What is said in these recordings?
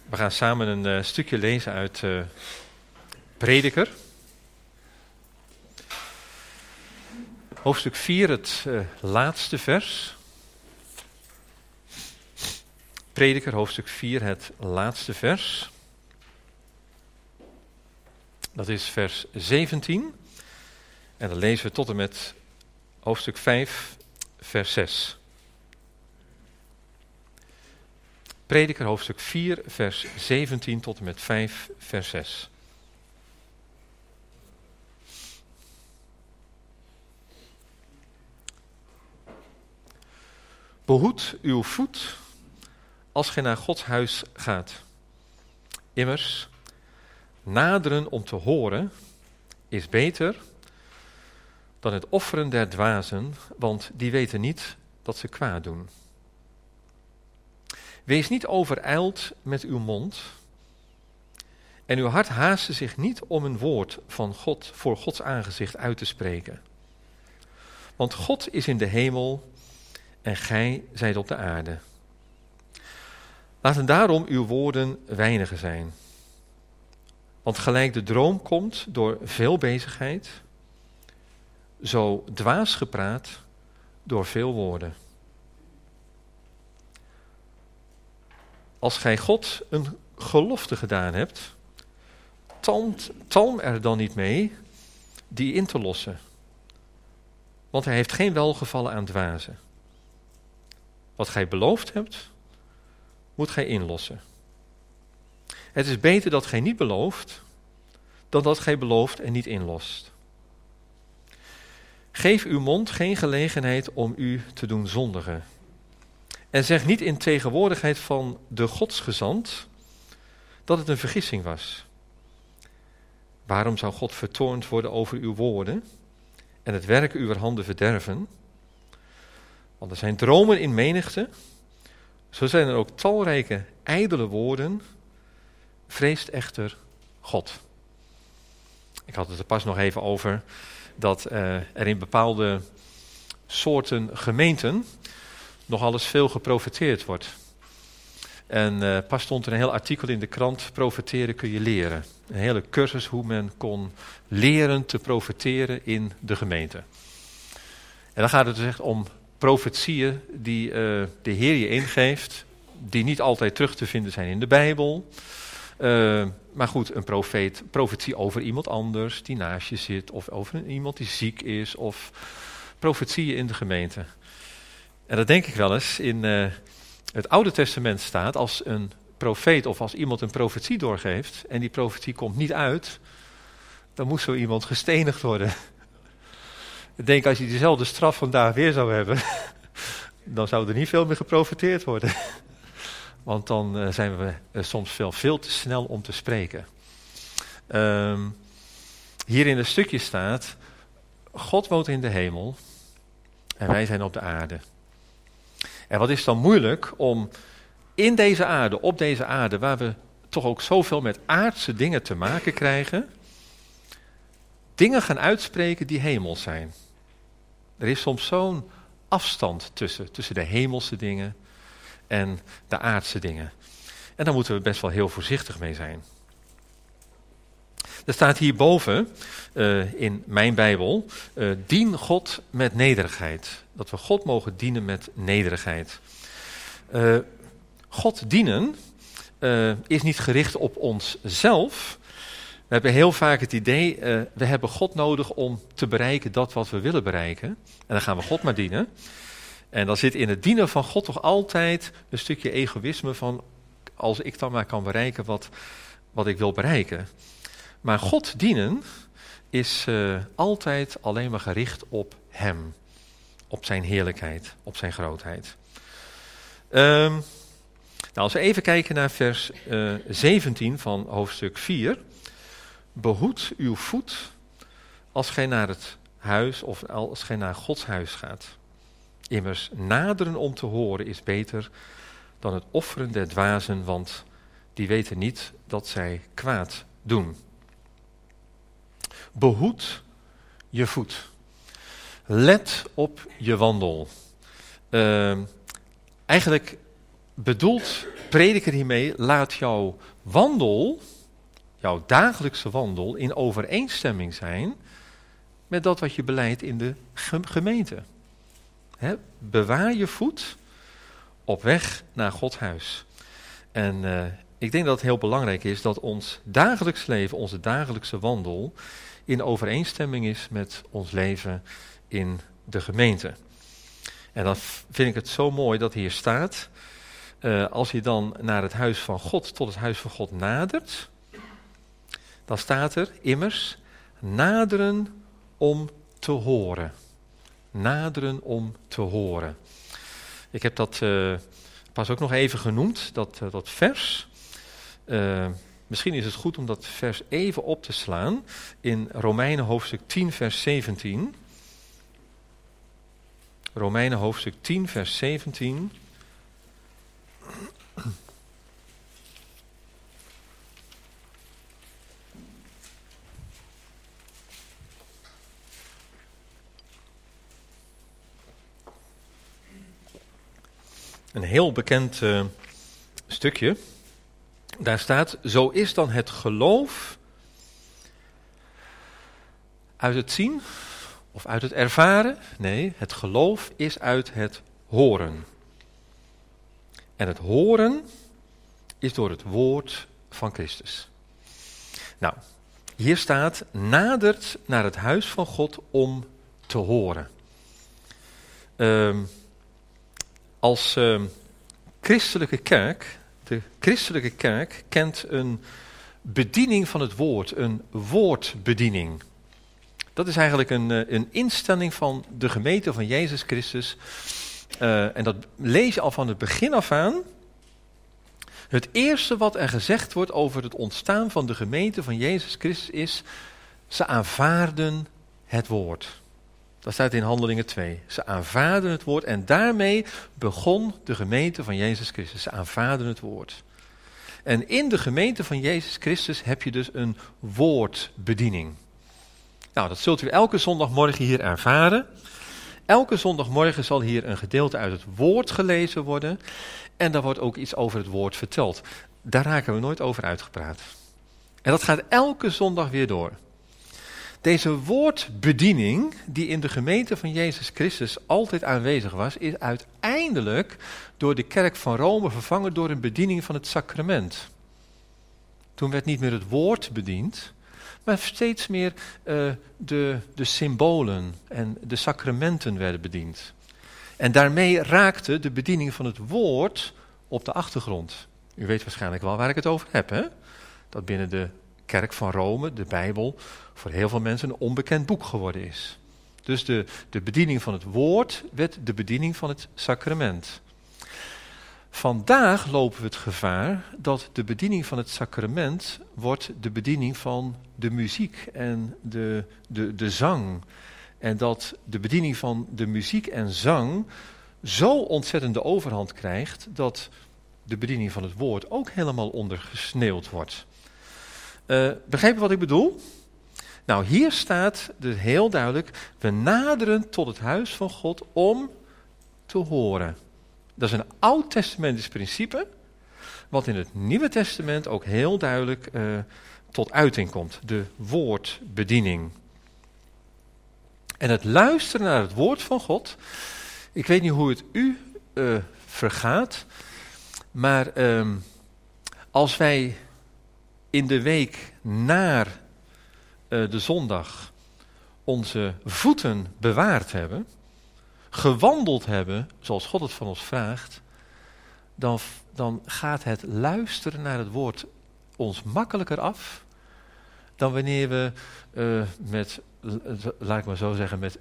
We gaan samen een stukje lezen uit Prediker. Hoofdstuk 4, het laatste vers. Prediker, hoofdstuk 4, het laatste vers. Dat is vers 17. En dan lezen we tot en met hoofdstuk 5, vers 6. Prediker, hoofdstuk 4, vers 17 tot en met 5, vers 6. Behoed uw voet als gij naar Gods huis gaat. Immers, naderen om te horen is beter dan het offeren der dwazen, want die weten niet dat ze kwaad doen. Wees niet overijld met uw mond en uw hart haaste zich niet om een woord van God voor Gods aangezicht uit te spreken. Want God is in de hemel en gij zijt op de aarde. Laten daarom uw woorden weinige zijn. Want gelijk de droom komt door veel bezigheid, zo dwaas gepraat door veel woorden. Als gij God een gelofte gedaan hebt, talm er dan niet mee die in te lossen. Want hij heeft geen welgevallen aan dwazen. Wat gij beloofd hebt, moet gij inlossen. Het is beter dat gij niet belooft, dan dat gij belooft en niet inlost. Geef uw mond geen gelegenheid om u te doen zondigen. En zeg niet in tegenwoordigheid van de godsgezant dat het een vergissing was. Waarom zou God vertoornd worden over uw woorden en het werk uwer handen verderven? Want er zijn dromen in menigte, zo zijn er ook talrijke ijdele woorden, vreest echter God. Ik had het er pas nog even over dat er in bepaalde soorten gemeenten nogal eens veel geprofeteerd wordt. En pas stond er een heel artikel in de krant, profeteren kun je leren. Een hele cursus hoe men kon leren te profeteren in de gemeente. En dan gaat het dus echt om profetieën die de Heer je ingeeft, die niet altijd terug te vinden zijn in de Bijbel. Maar goed, een profetie over iemand anders die naast je zit, of over iemand die ziek is, of profetieën in de gemeente. En dat denk ik wel eens, in het Oude Testament staat, als een profeet of als iemand een profetie doorgeeft en die profetie komt niet uit, dan moet zo iemand gestenigd worden. Ik denk, als je dezelfde straf vandaag weer zou hebben, dan zou er niet veel meer geprofeteerd worden. Want dan zijn we soms veel te snel om te spreken. Hier in het stukje staat, God woont in de hemel en wij zijn op de aarde. En wat is dan moeilijk om in deze aarde, op deze aarde, waar we toch ook zoveel met aardse dingen te maken krijgen, dingen gaan uitspreken die hemels zijn. Er is soms zo'n afstand tussen de hemelse dingen en de aardse dingen. En daar moeten we best wel heel voorzichtig mee zijn. Er staat hierboven in mijn Bijbel, dien God met nederigheid. Dat we God mogen dienen met nederigheid. God dienen is niet gericht op onszelf. We hebben heel vaak het idee, we hebben God nodig om te bereiken dat wat we willen bereiken. En dan gaan we God maar dienen. En dan zit in het dienen van God toch altijd een stukje egoïsme van, als ik dan maar kan bereiken wat ik wil bereiken. Maar God dienen is altijd alleen maar gericht op Hem. Op zijn heerlijkheid, op zijn grootheid. Nou, als we even kijken naar vers 17 van hoofdstuk 4. Behoed uw voet als gij naar het huis of als gij naar Gods huis gaat. Immers naderen om te horen is beter dan het offeren der dwazen, want die weten niet dat zij kwaad doen. Behoed je voet. Let op je wandel. Eigenlijk bedoelt prediker hiermee, laat jouw wandel, jouw dagelijkse wandel, in overeenstemming zijn met dat wat je beleidt in de gemeente. Bewaar je voet op weg naar Gods huis. En ik denk dat het heel belangrijk is dat ons dagelijks leven, onze dagelijkse wandel, in overeenstemming is met ons leven in de gemeente. En dan vind ik het zo mooi dat hier staat, als je dan naar het huis van God, tot het huis van God nadert, dan staat er immers, naderen om te horen. Naderen om te horen. Ik heb dat pas ook nog even genoemd, dat vers. Misschien is het goed om dat vers even op te slaan in Romeinen hoofdstuk 10 vers 17. Romeinen hoofdstuk 10 vers 17. Een heel bekend stukje. Daar staat, zo is dan het geloof uit het zien of uit het ervaren. Nee, het geloof is uit het horen. En het horen is door het woord van Christus. Nou, hier staat, nadert naar het huis van God om te horen. Als christelijke kerk, de christelijke kerk kent een bediening van het woord, een woordbediening. Dat is eigenlijk een instelling van de gemeente van Jezus Christus. En dat lees je al van het begin af aan. Het eerste wat er gezegd wordt over het ontstaan van de gemeente van Jezus Christus is, ze aanvaarden het woord. Dat staat in Handelingen 2. Ze aanvaarden het woord en daarmee begon de gemeente van Jezus Christus. Ze aanvaarden het woord. En in de gemeente van Jezus Christus heb je dus een woordbediening. Nou, dat zult u elke zondagmorgen hier ervaren. Elke zondagmorgen zal hier een gedeelte uit het woord gelezen worden. En daar wordt ook iets over het woord verteld. Daar raken we nooit over uitgepraat. En dat gaat elke zondag weer door. Deze woordbediening, die in de gemeente van Jezus Christus altijd aanwezig was, is uiteindelijk door de kerk van Rome vervangen door een bediening van het sacrament. Toen werd niet meer het woord bediend, maar steeds meer de symbolen en de sacramenten werden bediend. En daarmee raakte de bediening van het woord op de achtergrond. U weet waarschijnlijk wel waar ik het over heb, hè? Dat binnen de kerk van Rome, de Bijbel, voor heel veel mensen een onbekend boek geworden is. Dus de bediening van het woord werd de bediening van het sacrament. Vandaag lopen we het gevaar dat de bediening van het sacrament wordt de bediening van de muziek en de zang. En dat de bediening van de muziek en zang zo ontzettend de overhand krijgt dat de bediening van het woord ook helemaal ondergesneeuwd wordt. Begrijp je wat ik bedoel? Nou, hier staat dus heel duidelijk, we naderen tot het huis van God om te horen. Dat is een oud-testamentisch principe, wat in het Nieuwe Testament ook heel duidelijk tot uiting komt. De woordbediening. En het luisteren naar het woord van God, ik weet niet hoe het u vergaat, maar als wij in de week naar de zondag onze voeten bewaard hebben, gewandeld hebben zoals God het van ons vraagt, dan gaat het luisteren naar het woord ons makkelijker af dan wanneer we laat ik maar zo zeggen, met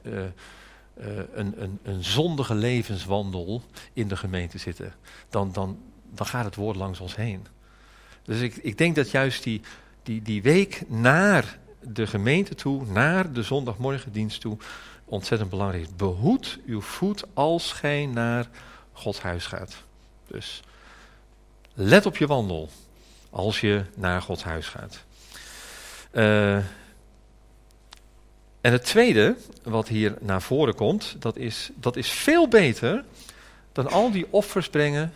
een zondige levenswandel in de gemeente zitten. Dan gaat het woord langs ons heen. Dus ik denk dat juist die week naar de gemeente toe, naar de zondagmorgendienst toe, ontzettend belangrijk is. Behoed uw voet als gij naar Gods huis gaat. Dus let op je wandel als je naar Gods huis gaat. En het tweede wat hier naar voren komt, dat is veel beter dan al die offers brengen,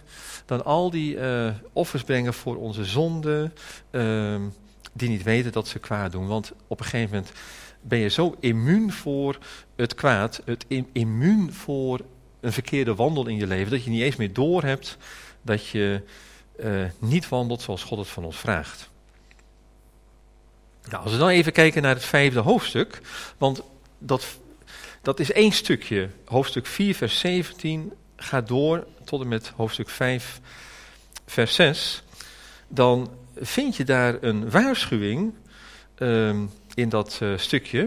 voor onze zonden, die niet weten dat ze kwaad doen. Want op een gegeven moment ben je zo immuun voor het kwaad, immuun voor een verkeerde wandel in je leven, dat je niet eens meer doorhebt dat je niet wandelt zoals God het van ons vraagt. Nou, als we dan even kijken naar het 5e hoofdstuk, want dat is één stukje. Hoofdstuk 4, vers 17 gaat door tot en met hoofdstuk 5, vers 6. Dan vind je daar een waarschuwing in dat stukje,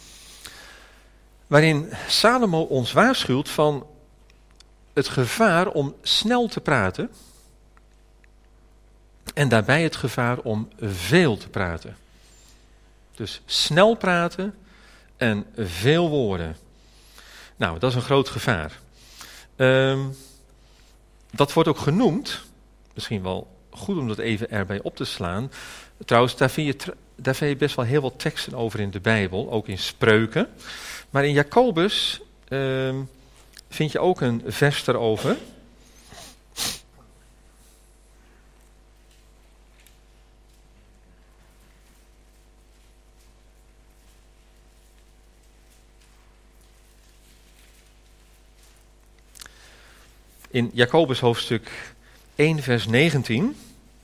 waarin Salomo ons waarschuwt van het gevaar om snel te praten en daarbij het gevaar om veel te praten. Dus snel praten en veel woorden. Nou, dat is een groot gevaar. Dat wordt ook genoemd, misschien wel goed om dat even erbij op te slaan. Trouwens, daar vind je best wel heel wat teksten over in de Bijbel, ook in Spreuken. Maar in Jacobus vind je ook een vers erover. In Jacobus hoofdstuk 1 vers 19.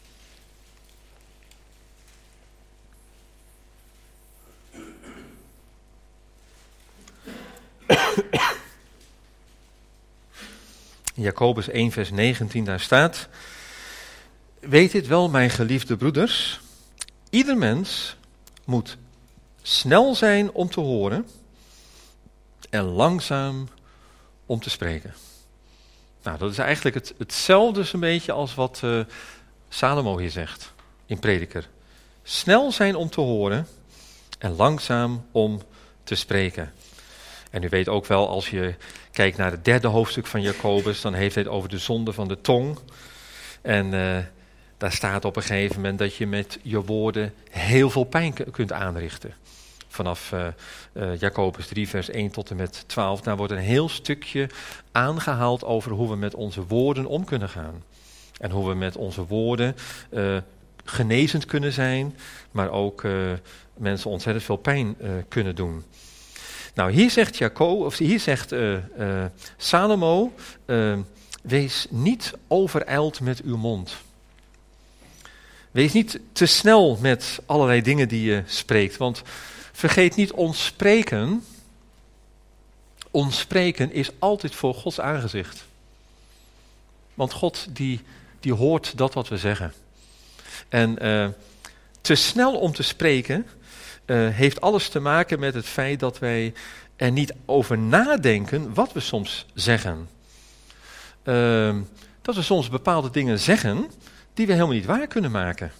In Jacobus 1 vers 19 daar staat: Weet dit wel, mijn geliefde broeders, ieder mens moet snel zijn om te horen en langzaam om te spreken. Nou, dat is eigenlijk hetzelfde zo'n beetje als wat Salomo hier zegt in Prediker. Snel zijn om te horen en langzaam om te spreken. En u weet ook wel, als je kijkt naar het 3e hoofdstuk van Jacobus, dan heeft hij het over de zonde van de tong. En daar staat op een gegeven moment dat je met je woorden heel veel pijn kunt aanrichten. Vanaf Jacobus 3 vers 1 tot en met 12, daar wordt een heel stukje aangehaald over hoe we met onze woorden om kunnen gaan. En hoe we met onze woorden genezend kunnen zijn, maar ook mensen ontzettend veel pijn kunnen doen. Nou, hier zegt Salomo, wees niet overijld met uw mond. Wees niet te snel met allerlei dingen die je spreekt, want vergeet niet, ons spreken is altijd voor Gods aangezicht. Want God die hoort dat wat we zeggen. En te snel om te spreken heeft alles te maken met het feit dat wij er niet over nadenken wat we soms zeggen. Dat we soms bepaalde dingen zeggen die we helemaal niet waar kunnen maken.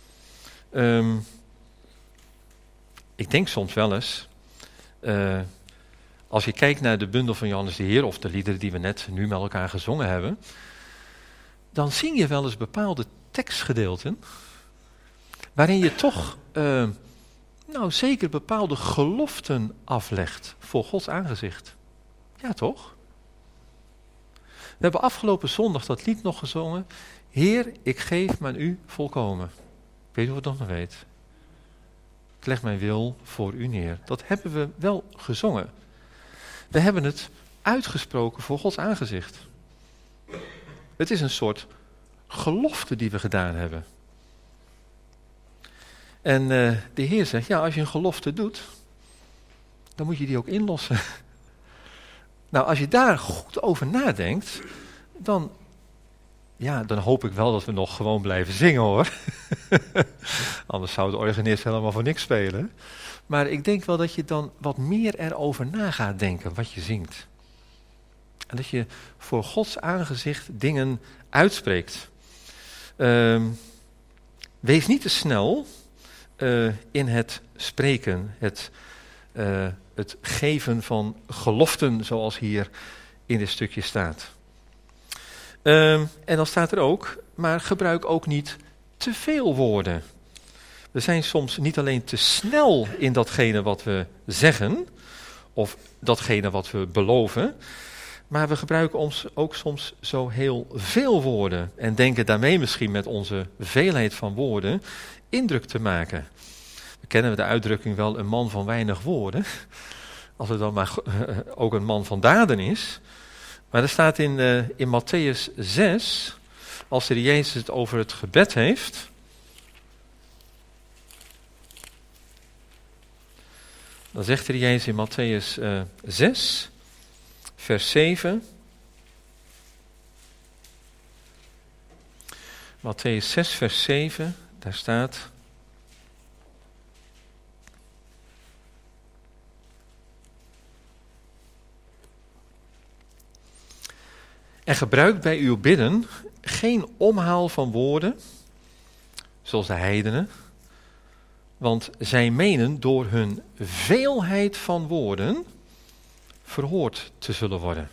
Ik denk soms wel eens, als je kijkt naar de bundel van Johannes de Heer of de liederen die we net nu met elkaar gezongen hebben, dan zing je wel eens bepaalde tekstgedeelten waarin je toch zeker bepaalde geloften aflegt voor Gods aangezicht. Ja, toch? We hebben afgelopen zondag dat lied nog gezongen. Heer, ik geef me aan u volkomen. Ik weet niet of je het nog weet. Ik leg mijn wil voor u neer. Dat hebben we wel gezongen. We hebben het uitgesproken voor Gods aangezicht. Het is een soort gelofte die we gedaan hebben. En de Heer zegt, ja, als je een gelofte doet, dan moet je die ook inlossen. Nou, als je daar goed over nadenkt, dan hoop ik wel dat we nog gewoon blijven zingen, hoor. Anders zou de organist helemaal voor niks spelen. Maar ik denk wel dat je dan wat meer erover na gaat denken wat je zingt. En dat je voor Gods aangezicht dingen uitspreekt. Wees niet te snel in het spreken, het geven van geloften, zoals hier in dit stukje staat. En dan staat er ook, maar gebruik ook niet te veel woorden. We zijn soms niet alleen te snel in datgene wat we zeggen, of datgene wat we beloven, Maar we gebruiken ook soms zo heel veel woorden en denken daarmee misschien met onze veelheid van woorden indruk te maken. We kennen de uitdrukking wel, een man van weinig woorden. Als het dan maar ook een man van daden is. Maar er staat in Mattheüs 6, als de Heer Jezus het over het gebed heeft. Dan zegt de Heer Jezus in Mattheüs 6, vers 7. Mattheüs 6, vers 7, daar staat: en gebruikt bij uw bidden geen omhaal van woorden, zoals de heidenen, want zij menen door hun veelheid van woorden verhoord te zullen worden.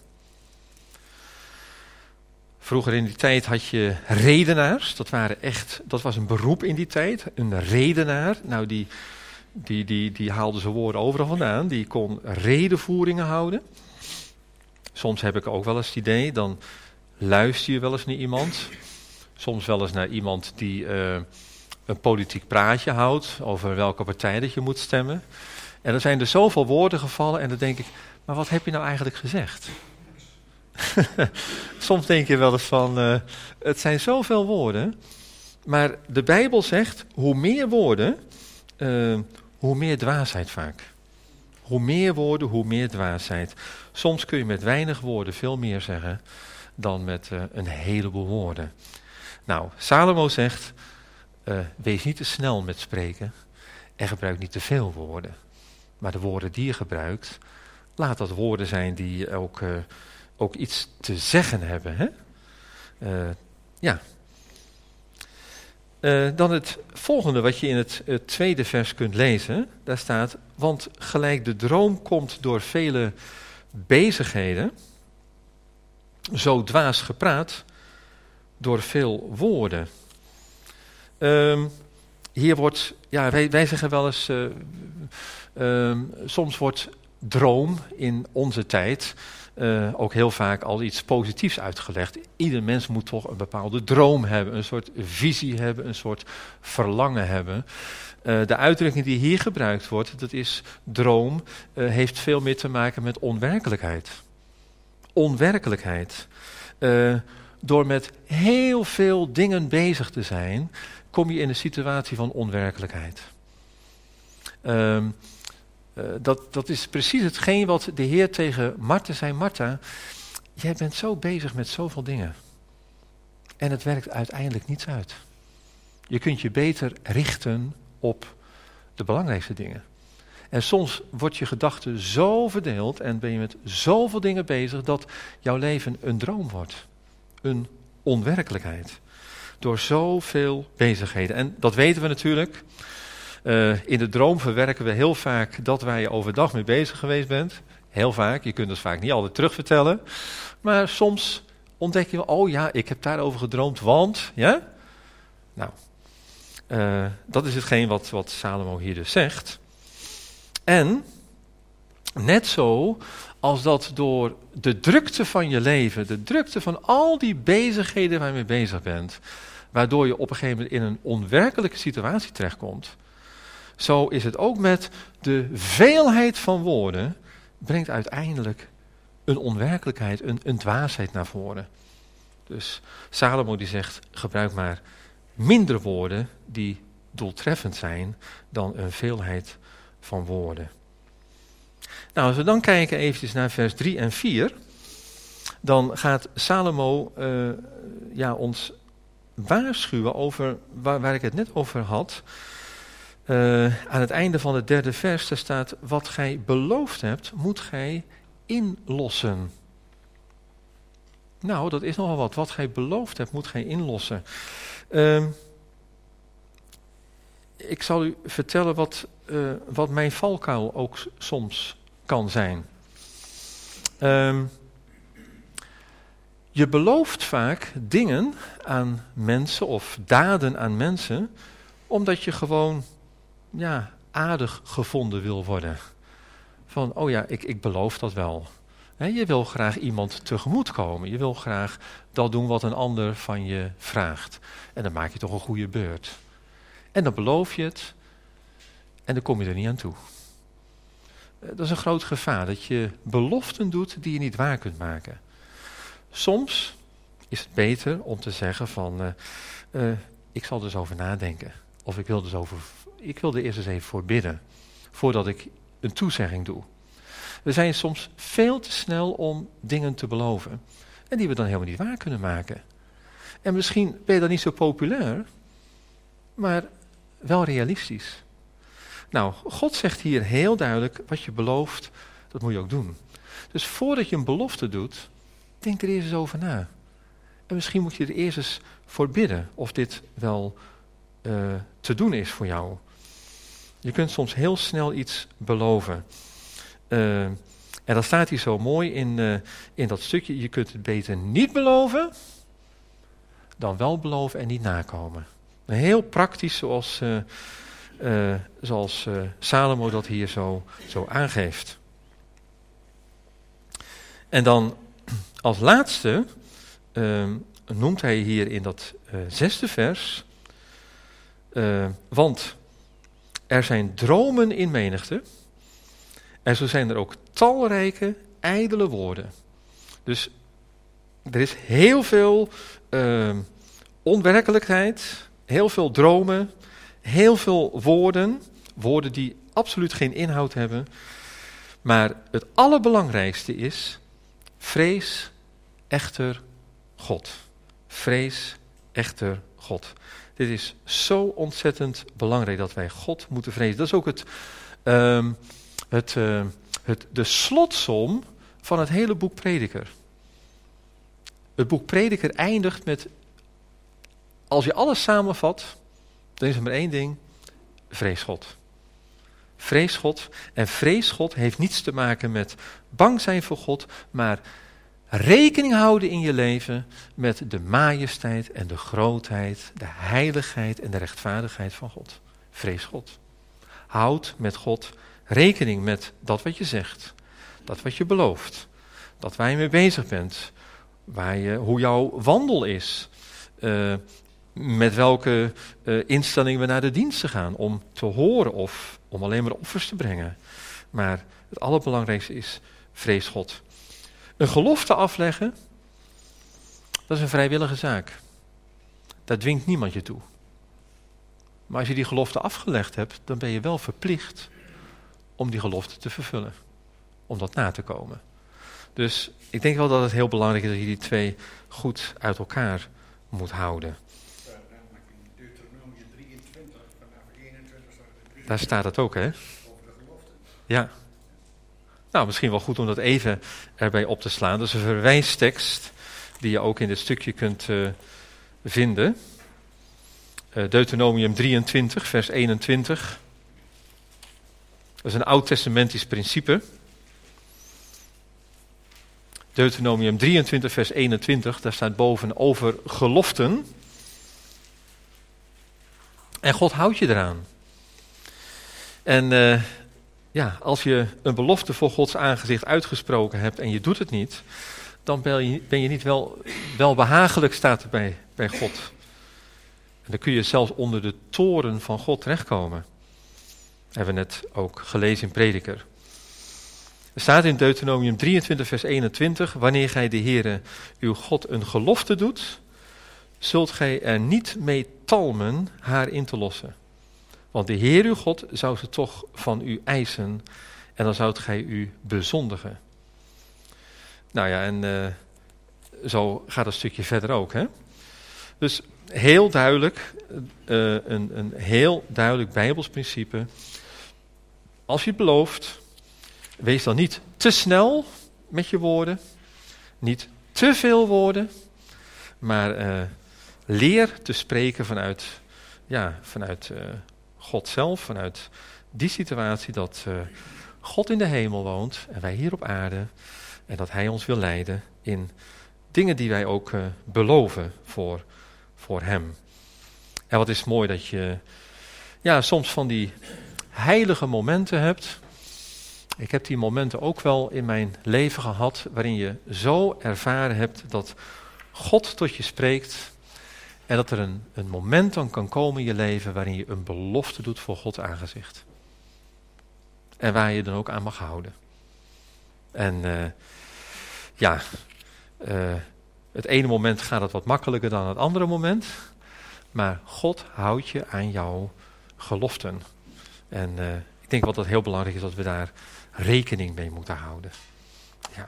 Vroeger in die tijd had je redenaars, dat was een beroep in die tijd, een redenaar. Nou, die haalde zijn woorden overal vandaan, die kon redenvoeringen houden. Soms heb ik ook wel eens het idee, dan luister je wel eens naar iemand. Soms wel eens naar iemand die een politiek praatje houdt over welke partij dat je moet stemmen. En er zijn er zoveel woorden gevallen en dan denk ik, maar wat heb je nou eigenlijk gezegd? Soms denk je wel eens van, het zijn zoveel woorden. Maar de Bijbel zegt, hoe meer woorden, hoe meer dwaasheid vaak. Hoe meer woorden, hoe meer dwaasheid. Soms kun je met weinig woorden veel meer zeggen dan met een heleboel woorden. Nou, Salomo zegt, wees niet te snel met spreken en gebruik niet te veel woorden. Maar de woorden die je gebruikt, laat dat woorden zijn die ook iets te zeggen hebben. Hè? Dan het volgende wat je in het tweede vers kunt lezen. Daar staat, want gelijk de droom komt door vele bezigheden, zo dwaas gepraat door veel woorden. Hier wordt, wij zeggen wel eens, soms wordt droom in onze tijd ook heel vaak als iets positiefs uitgelegd. Ieder mens moet toch een bepaalde droom hebben, een soort visie hebben, een soort verlangen hebben. De uitdrukking die hier gebruikt wordt, dat is droom, heeft veel meer te maken met onwerkelijkheid. Onwerkelijkheid. Door met heel veel dingen bezig te zijn, kom je in een situatie van onwerkelijkheid. Dat is precies hetgeen wat de Heer tegen Martha zei. Martha, jij bent zo bezig met zoveel dingen. En het werkt uiteindelijk niets uit. Je kunt je beter richten op de belangrijkste dingen. En soms wordt je gedachte zo verdeeld en ben je met zoveel dingen bezig dat jouw leven een droom wordt. Een onwerkelijkheid. Door zoveel bezigheden. En dat weten we natuurlijk. In de droom verwerken we heel vaak dat waar je overdag mee bezig geweest bent. Heel vaak, je kunt het vaak niet altijd terugvertellen. Maar soms ontdek je wel, oh ja, ik heb daarover gedroomd, want, ja? Nou, dat is hetgeen wat Salomo hier dus zegt. En, net zo als dat door de drukte van je leven, de drukte van al die bezigheden waar je mee bezig bent, waardoor je op een gegeven moment in een onwerkelijke situatie terechtkomt, zo is het ook met de veelheid van woorden, brengt uiteindelijk een onwerkelijkheid, een dwaasheid naar voren. Dus Salomo die zegt, gebruik maar minder woorden die doeltreffend zijn dan een veelheid van woorden. Nou, als we dan kijken eventjes naar vers 3 en 4, dan gaat Salomo ons waarschuwen over waar ik het net over had. Aan het einde van het derde vers, daar staat, wat gij beloofd hebt, moet gij inlossen. Nou, dat is nogal wat. Wat gij beloofd hebt, moet gij inlossen. Ik zal u vertellen wat mijn valkuil ook soms kan zijn. Je belooft vaak dingen aan mensen of daden aan mensen, omdat je gewoon aardig gevonden wil worden. Van, oh ja, ik beloof dat wel. Je wil graag iemand tegemoetkomen. Je wil graag dat doen wat een ander van je vraagt. En dan maak je toch een goede beurt. En dan beloof je het en dan kom je er niet aan toe. Dat is een groot gevaar, dat je beloften doet die je niet waar kunt maken. Soms is het beter om te zeggen van, ik zal er eens over nadenken. Of ik wil er eerst eens even voor bidden, voordat ik een toezegging doe. We zijn soms veel te snel om dingen te beloven. En die we dan helemaal niet waar kunnen maken. En misschien ben je dan niet zo populair, maar wel realistisch. Nou, God zegt hier heel duidelijk, wat je belooft, dat moet je ook doen. Dus voordat je een belofte doet, denk er eerst eens over na. En misschien moet je er eerst eens voor bidden, of dit wel te doen is voor jou. Je kunt soms heel snel iets beloven. En dat staat hier zo mooi in dat stukje, je kunt het beter niet beloven, dan wel beloven en niet nakomen. Heel praktisch zoals Salomo dat hier zo aangeeft. En dan als laatste noemt hij hier in dat 6e vers, want er zijn dromen in menigte en zo zijn er ook talrijke ijdele woorden. Dus er is heel veel onwerkelijkheid, heel veel dromen, heel veel woorden die absoluut geen inhoud hebben. Maar het allerbelangrijkste is, vrees echter God. Vrees echter God. Dit is zo ontzettend belangrijk dat wij God moeten vrezen. Dat is ook de slotsom van het hele boek Prediker. Het boek Prediker eindigt met, als je alles samenvat, dan is er maar één ding, vrees God. Vrees God. En vrees God heeft niets te maken met bang zijn voor God, maar rekening houden in je leven met de majesteit en de grootheid, de heiligheid en de rechtvaardigheid van God. Vrees God. Houd met God rekening met dat wat je zegt, dat wat je belooft, dat waar je mee bezig bent, hoe jouw wandel is, met welke instellingen we naar de diensten gaan, om te horen of om alleen maar offers te brengen. Maar het allerbelangrijkste is, vrees God. Een gelofte afleggen, dat is een vrijwillige zaak. Daar dwingt niemand je toe. Maar als je die gelofte afgelegd hebt, dan ben je wel verplicht om die gelofte te vervullen. Om dat na te komen. Dus ik denk wel dat het heel belangrijk is dat je die twee goed uit elkaar moet houden. Deuteronomium 23, vanaf 21 Daar staat het ook, hè? Ja. Nou, misschien wel goed om dat even erbij op te slaan. Dat is een verwijstekst die je ook in dit stukje kunt vinden. Deuteronomium 23, vers 21. Dat is een oud-testamentisch principe. Deuteronomium 23, vers 21, daar staat boven over geloften. En God houdt je eraan. En als je een belofte voor Gods aangezicht uitgesproken hebt en je doet het niet, dan ben je niet wel behagelijk, staat er bij God. En dan kun je zelfs onder de toren van God terechtkomen. Dat hebben we net ook gelezen in Prediker. Er staat in Deuteronomium 23 vers 21, wanneer gij de Heere uw God een gelofte doet, zult gij er niet mee talmen haar in te lossen. Want de Heer uw God zou ze toch van u eisen en dan zoudt gij u bezondigen. Nou ja, en zo gaat het stukje verder ook, hè. Dus heel duidelijk, een heel duidelijk Bijbels principe. Als je het belooft, wees dan niet te snel met je woorden, niet te veel woorden, maar leer te spreken vanuit God zelf, vanuit die situatie dat God in de hemel woont en wij hier op aarde en dat Hij ons wil leiden in dingen die wij ook beloven voor Hem. En wat is mooi dat je soms van die heilige momenten hebt Ik heb die momenten ook wel in mijn leven gehad waarin je zo ervaren hebt dat God tot je spreekt en dat er een moment dan kan komen in je leven waarin je een belofte doet voor Gods aangezicht. En waar je dan ook aan mag houden. En het ene moment gaat het wat makkelijker dan het andere moment, maar God houdt je aan jouw geloften. En ik denk wel dat het heel belangrijk is dat we daar rekening mee moeten houden. Ja.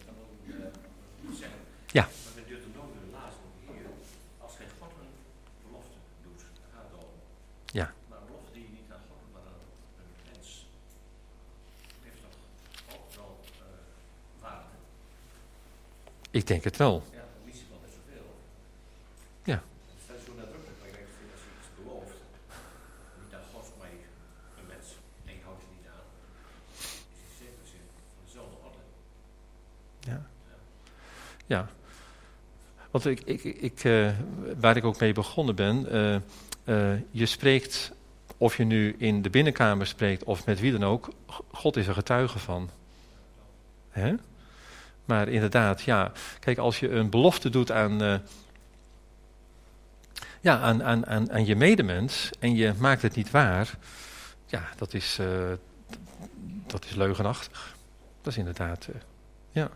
Ja. Maar met Deuteronomium laatst ook hier, als geen God een belofte doet, dan gaat het om. Ja. Maar een belofte die je niet aan God doet, maar aan een mens, heeft toch ook wel waarde? Ik denk het wel. Ja, misschien wel net zoveel. Ja. Het staat zo nadrukkelijk, maar ik denk als je iets belooft, niet aan God, maar een mens, en je houdt je niet aan, is het zeker zin van dezelfde orde. Ja. Ja. Want waar ik ook mee begonnen ben, je spreekt, of je nu in de binnenkamer spreekt of met wie dan ook, God is er getuige van. Hè? Maar inderdaad, ja, kijk, als je een belofte doet aan je medemens en je maakt het niet waar, ja, dat is leugenachtig. Dat is inderdaad, ja.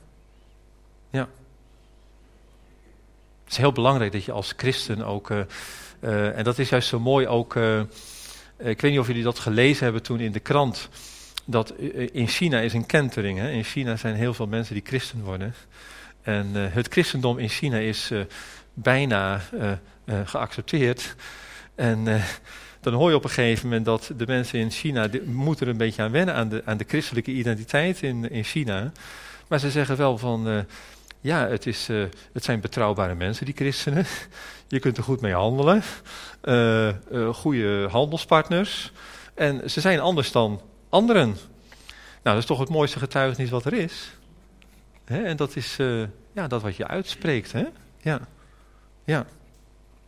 Het is heel belangrijk dat je als christen ook, en dat is juist zo mooi ook, ik weet niet of jullie dat gelezen hebben toen in de krant, dat in China is een kentering. Hè? In China zijn heel veel mensen die christen worden. En het christendom in China is bijna geaccepteerd. En dan hoor je op een gegeven moment dat de mensen in China moeten er een beetje aan wennen, aan de christelijke identiteit in China. Maar ze zeggen wel van, ja, het zijn betrouwbare mensen, die christenen. Je kunt er goed mee handelen. Goede handelspartners. En ze zijn anders dan anderen. Nou, dat is toch het mooiste getuigenis wat er is. Hè? En dat is dat wat je uitspreekt. Hè? Ja.